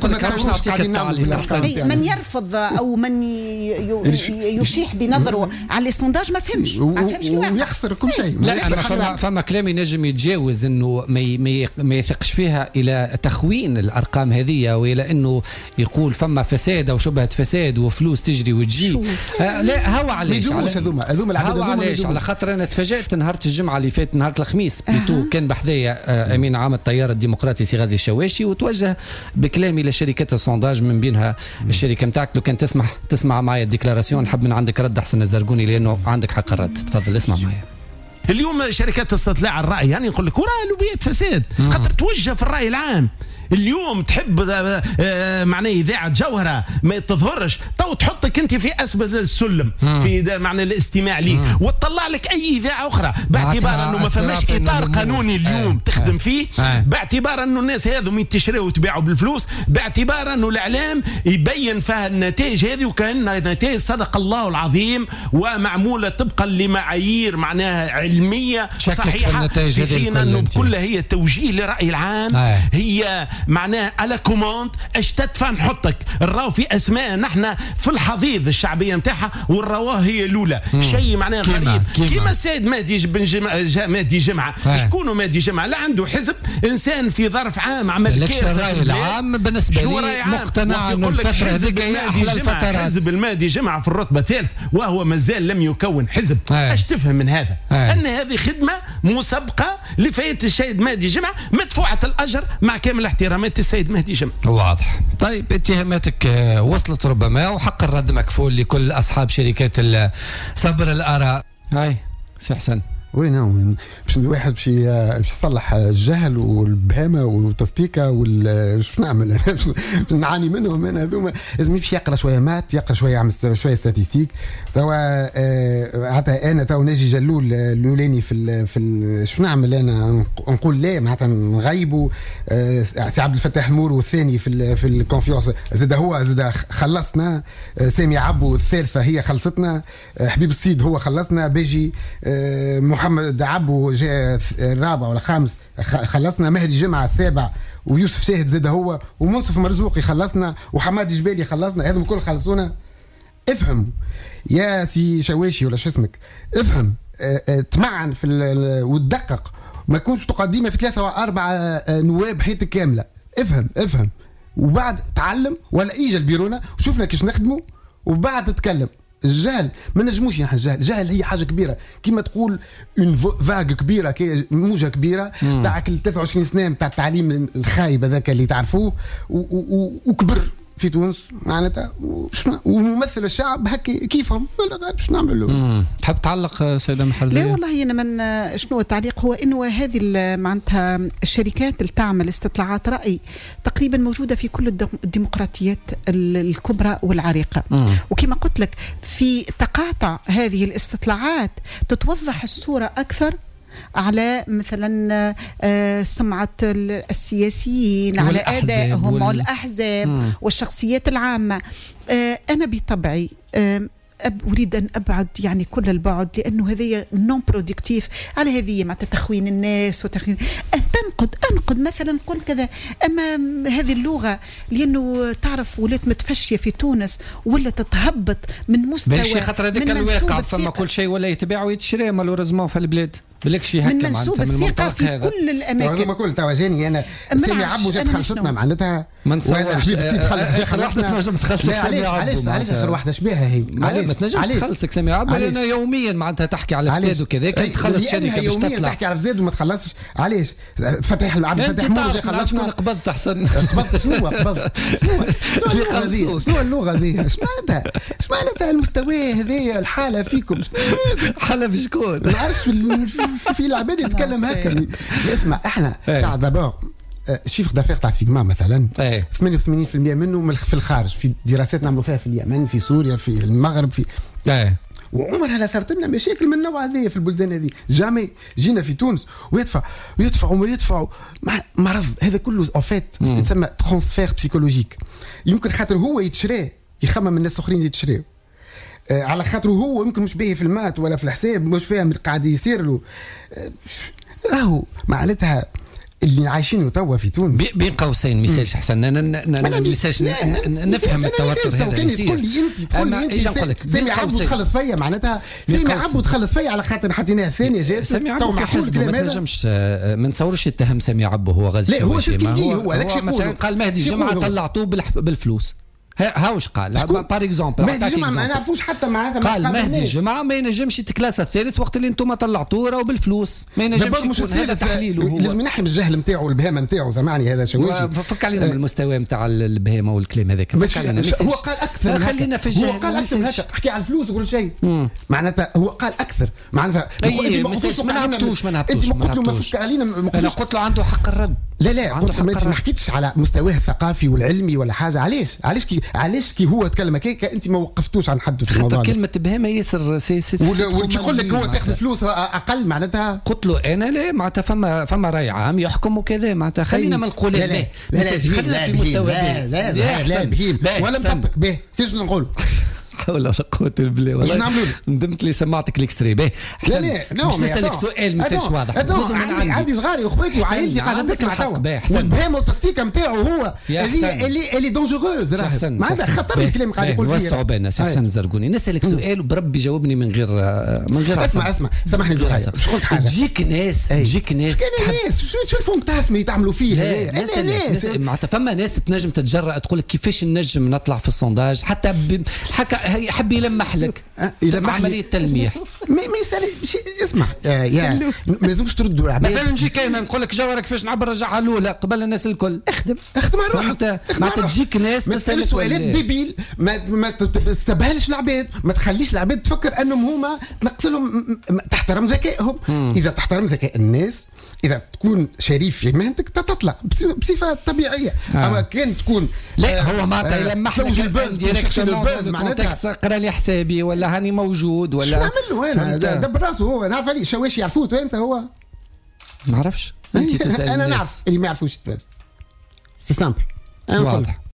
باش نعطيك التعليق. من يرفض او من يشيح بنظره على السونداج ما فهمش ويخسر كل شيء. لا انا فما كلام ينجم يتجاوز انه ما يثقش فيها الى تخوين الارقام هذه والى انه يقول فما فساد او شبهه فساد وفلوس تجري وتجي. لا هو علاش على خاطر انا تفاجأت نهار الجمعه اللي فات، نهار الخميس بليتو، كان بحذايا امين عام التيار الديمقراطي سي غازي الشواشي، وتوجه بكلامي لشركات السونداج من بينها الشركه نتاعك. لو كان تسمع معايا الديكلاراسيون، نحب من عندك رد احسن الزرقوني لانه عندك حق الرد. تفضل اسمع معايا. اليوم شركات استطلاع الرأي يعني نقول لك وراء لوبيات فساد خاطر توجه في الرأي العام. اليوم تحب معناه إذاعة جوهرة ما تظهرش، تو تحطك أنت في أسفل السلم في معنى الاستماع لي، وتطلع لك أي إذاعة أخرى باعتبار أنه ما فماش إطار قانوني اليوم تخدم فيه، باعتبار أنه الناس هذو يتشروا وتبيعوا بالفلوس، باعتبار أنه الإعلام يبين فيها النتائج هذه وكأنها نتائج صدق الله العظيم ومعمولة طبقا لمعايير معناها علمية صحيحة، في حين أنه كلها هي توجيه لرأي العام. هي معناه على كوموند اش تدفع نحطك الراو في اسماء نحن في الحضيض الشعبيه نتاعها والرواه هي الاولى. شيء معناه غريب كيما السيد مهدي جمعه شكون مهدي جمعه؟ لا عنده حزب انسان في ظرف عام عمل كيف الراي العام بالنسبه لي مقتنع انه الفتره هذيك هي احلى الفترات. حزب المهدي جمعه في الرتبه الثالث وهو مازال لم يكون حزب. اش تفهم من هذا؟ ان هذه خدمه مسبقه لفاية السيد مهدي جمعه مدفوعه الاجر مع كامل احترامات السيد مهدي جمعه. واضح. طيب اتهاماتك وصلت ربما، وحق الرد مكفول لكل اصحاب شركات صبر الاراء. هاي سي حسن وين باش الواحد باش يصلح الجهل والبهامه والتصديقه شو نعمل؟ باش نعاني منهم انا هذوما. لازم يمشي يقرا شويه مات، يقرا شويه يعمل شويه ستاتيستيك. توا حتى انا تو نجي جلول الاولاني في شو نعمل انا؟ نقول لا معناتها نغيبوا سي عبد الفتاح مور، والثاني في الكونفيونس زاد هو زاد خلصنا، سامي عبو الثالثه هي خلصتنا، حبيب السيد هو خلصنا، باجي محمد عبو جاء الرابع ولا خامس خلصنا، مهدي جمعة السابع، ويوسف شاهد زاد هو، ومنصف مرزوقي خلصنا، وحمادي جبالي خلصنا. هذم الكل خلصونا. افهم يا سي شواشي ولا شو اسمك، افهم تمعن في وتدقق، ما يكونش تقديمه في 3 و 4 نواب حياتك كامله. افهم وبعد تعلم ولا اجى البيرونا وشوفنا كيش نخدموا وبعد تتكلم. الجهل ما نجموش يا الجهل هي حاجه كبيره كيما تقول اون فاغ كبيره، موجه كبيره تاعك 23 سنه تاع التعليم الخايب هذاك اللي تعرفوه وكبر في تونس معناتها وممثل الشعب هكا كيفهم ولا باش نعمل له. تحب تعلق سيده محرزيه؟ لا والله انا من شنو التعليق هو انه هذه معناتها الشركات اللي تعمل استطلاعات راي تقريبا موجوده في كل الديمقراطيات الكبرى والعريقه. وكما قلت لك في تقاطع هذه الاستطلاعات تتوضح الصوره اكثر على مثلا سمعة السياسيين، على أدائهم والأحزاب والشخصيات العامة. أنا بطبعي أريد أن أبعد يعني كل البعد، لأنه هذه نون برودكتيف على هذه مع تخوين الناس وتخوين أن أنقد مثلا قل كذا. أما هذه اللغة لأنه تعرف ولات متفشية في تونس ولا تتهبط من مستوى خاطر هذاك الواقع فما كل شيء ولا يتباع ويتشرى مالوريزمون في البلاد بالكشي هكا من منسوب الثقة في هذا. كل الأماكن هذوما كل تواجاني أنا سامي عبو جات خلصتنا معناتها ما نتصورش آخر واحدة تنجم تخلصك سامي عبو. علاش آخر واحدة شبيهة هي؟ علاش ما تنجمش تخلصك سامي عبو؟ لأنه يوميا معناتها تحكي على فساد وكذا تخلص شركة باش تطلع تحكي على فساد وما تخلصش. علاش فتح عبد الفتاح مور جاي خلصنا؟ شكون قبضت أحسن؟ قبضت شنو قبضت؟ شنو اللغة ذي؟ اش معناتها المستوى هذايا الحالة فيكم؟ حالة بشكون؟ ما نعرفش في العباد يتكلم هكا. اسمع احنا ساعة دابا شيفر دافير تاع سيجما مثلا 88% منه في الخارج، في دراسات نعملوا فيها في اليمن، في سوريا، في المغرب، في وعمرها لا صارت لنا مشاكل من النوع هذا في البلدان هذه. جامي جينا في تونس ويدفعوا مرض هذا كله اوفيت يتسمى ترانسفير بسيكولوجيك. يمكن خاطر هو يتشري يخمم الناس الاخرين يتشريوا على خاطر هو يمكن مش باهي في المات ولا في الحساب، مش فاهم قاعد يصير له راهو معناتها اللي عايشينه توا في تونس بين قوسين ميسالش حسن ميسالش نفهم التوتر هذا اللي يصير. تقول لي انت سامي عبود تخلص فيا معناتها سامي عبود تخلص فيا على خاطر حطيناها الثانيه جات سامي عبود في حزب ما تنجمش ما نتصورش يتهم سامي عبود هو غازي. لا هو هو هذاك الشيء مثلا قال مهدي جمعه طلعتوه بالفلوس. هاوش قال بار اكزومبل مهدي جمعه ما نعرفوش حتى معناتها قال مهدي جمعه ما ينجمش يتكلاس الثالث وقت اللي انتم طلعتوه راهو بالفلوس ما ينجمش يكون هذا تحليله. لازم ينحي من الجهل نتاعو والبهامه نتاعو سامعني هذا شواجي. فك علينا من المستوى نتاع البهامه والكلام هذاك. هو قال اكثر خلينا في الجهل. هو قال اكثر احكي على الفلوس وكل شيء معناتها هو قال اكثر معناتها ما نهبطوش انت ما قلت له ما فك علينا. انا قلت له عنده حق الرد. لا ما حكيتش على مستواه الثقافي والعلمي ولا حاجه. علاش كي هو تكلم هكاك انت ما وقفتوش عن حد في الموضوع. كلمه بهامه ياسر يقول لك هو تاخذ فلوس اقل معناتها. قلت له انا لا معناتها فما راي عام يحكم وكذا معناتها خلينا ما نقول لا خلينا في مستوى لا بهيم ولا مصدق به كيفاش نقول حول ولا قوة إلا بالله. والله ندمت لي سمعتك ليكستري باهي. لا مش نسألك سؤال ما يصيرش واضح. عندي صغاري واخواتي وعائلتي قاعده تسمع توا والبهام والتصديق نتاعو هو اللي دونجوروز معناتها خطر الكلام قاعد يقول فيه. نوسعوا بالنا سي حسن الزرقوني نسألك سؤال وبربي جاوبني من غير اسمع سامحني زهير مش قلت حاجه. تجيك ناس شو الفونتاسم اللي تعملوا فيه. معناتها فما ناس تنجم تتجرأ تقول لك كيفاش نجم نطلع في السونداج حتى يحب يلمح لك عمليه تلميح. ما يسال اسمع يا ما لازمش تردوا العباد. مثلا نجيك انا نقول لك جوهره كيفاش نعبر رجعها الاولى قبل الناس الكل. اخدم على روحك. ما تجيك ناس تسال سؤالات ديبيل ما تستبهلش العباد. ما تخليش العباد تفكر انهم هما تنقص لهم. تحترم ذكائهم. اذا تحترم ذكاء الناس اذا تكون شريف في مهنتك تطلع بصفه طبيعيه. اما كان تكون لا هو ما يلمح لك الباز معناتها قرا لي حسابي ولا هاني موجود ولا شو نعمل له انا دبر راسه. هو نعرف عليه شواش يعرفوه توانسه هو ما نعرفش. انت تسال انا نعرف اللي ما يعرفوش التوانسه سي سامبل. انا واضح.